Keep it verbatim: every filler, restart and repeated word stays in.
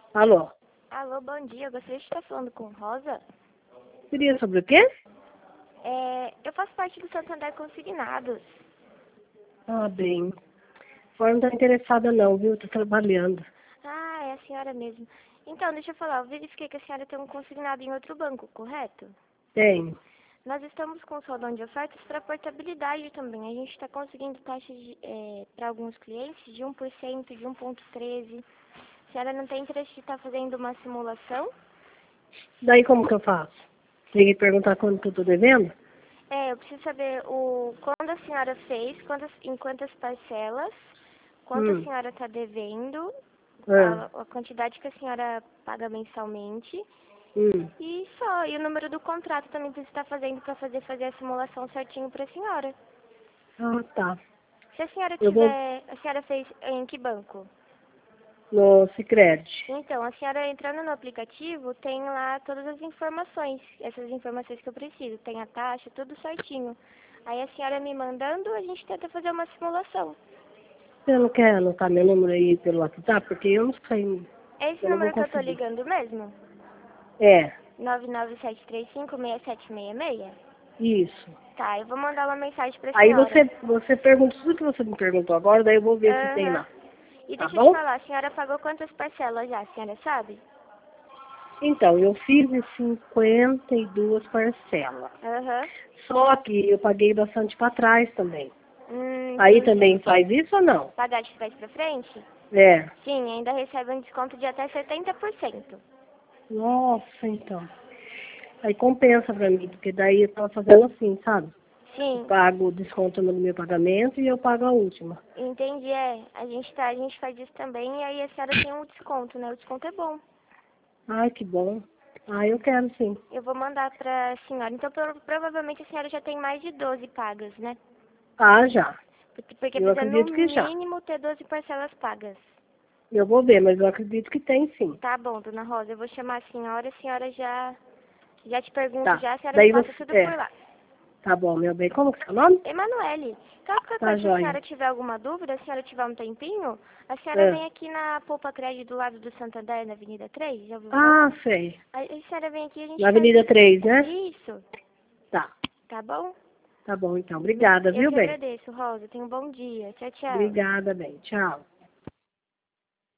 Alô? Alô, bom dia. Eu gostaria de estar falando com Rosa. Seria sobre o quê? É, eu faço parte do Santander Consignados. Ah, bem. Agora não tá interessada não, viu? Tô trabalhando. Ah, é a senhora mesmo. Então, deixa eu falar. Eu verifiquei que a senhora tem um consignado em outro banco, correto? Tenho. Nós estamos com salão de ofertas para portabilidade também. A gente está conseguindo taxas é, para alguns clientes de um por cento, de um vírgula treze. A senhora não tem interesse de estar fazendo uma simulação? Daí como que eu faço? Tem que perguntar quanto que eu tô devendo? É, eu preciso saber o quando a senhora fez, quantas, em quantas parcelas, quanto a Hum. senhora está devendo, Ah. a, a quantidade que a senhora paga mensalmente Hum. e só. E o número do contrato também que você está fazendo para fazer, fazer a simulação certinho para a senhora. Ah, tá. Se a senhora Eu vou tiver, a senhora fez em que banco? no Sicredi. Então, a senhora entrando no aplicativo, tem lá todas as informações, essas informações que eu preciso. Tem a taxa, tudo certinho. Aí a senhora me mandando, a gente tenta fazer uma simulação. Você não quer anotar meu número aí pelo WhatsApp? Porque eu não sei. É esse Eu não vou número que eu tô conseguir. ligando mesmo? É, nove nove sete três cinco, seis sete seis seis? isso. Tá, eu vou mandar uma mensagem pra Aí senhora. você, você pergunta tudo que você me perguntou agora, daí eu vou ver se tem Aham. lá. E Tá deixa eu te bom? falar, a senhora pagou quantas parcelas já, a senhora sabe? Então, eu fiz em cinquenta e duas parcelas. Aham. Só que eu paguei bastante para trás também. Hum, Aí entendi. também faz isso ou não? Pagar de trás pra frente? É. Sim, ainda recebe um desconto de até setenta por cento. Nossa, então. Aí compensa pra mim, porque daí eu tava fazendo assim, sabe? Eu Sim, pago o desconto no meu pagamento e eu pago a última. entendi, é. A gente tá, a gente faz isso também e aí a senhora tem um desconto, né? O desconto é bom. Ai, que bom. Ah, eu quero sim. Eu vou mandar pra senhora. Então, pro- provavelmente a senhora já tem mais de doze pagas, né? Ah, já. Porque, porque Eu precisa no acredito que já. mínimo ter doze parcelas pagas. Eu vou ver, mas eu acredito que tem sim. Tá bom, dona Rosa, eu vou chamar a senhora, a senhora já, já te pergunto Tá. já, a senhora me Daí passa você. tudo por É. lá. Tá bom, meu bem. Como que é o seu nome? Emanuele, qualquer Tá coisa, se a joia. senhora tiver alguma dúvida, se a senhora tiver um tempinho, a senhora É. vem aqui na Poupa Crédito do lado do Santander, na Avenida três, já ouviu falar? Ah, sei. Aí a senhora vem aqui e a Na gente faz Avenida três, né? isso, Tá. tá bom? Tá bom, então. Obrigada, Eu viu, que bem? agradeço, Rosa. Tenha um bom dia. Tchau, tchau. Obrigada, bem. Tchau.